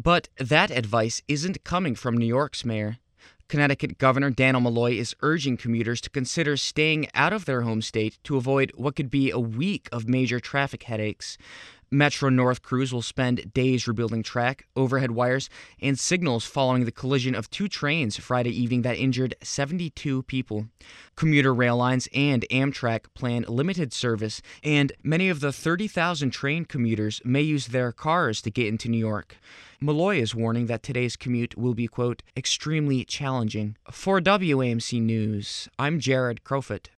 But that advice isn't coming from New York's mayor. Connecticut Governor Dannel Malloy is urging commuters to consider staying out of their home state to avoid what could be a week of major traffic headaches. Metro North crews will spend days rebuilding track, overhead wires, and signals following the collision of two trains Friday evening that injured 72 people. Commuter rail lines and Amtrak plan limited service, and many of the 30,000 train commuters may use their cars to get into New York. Malloy is warning that today's commute will be, quote, extremely challenging. For WAMC News, I'm Jared Crowfoot.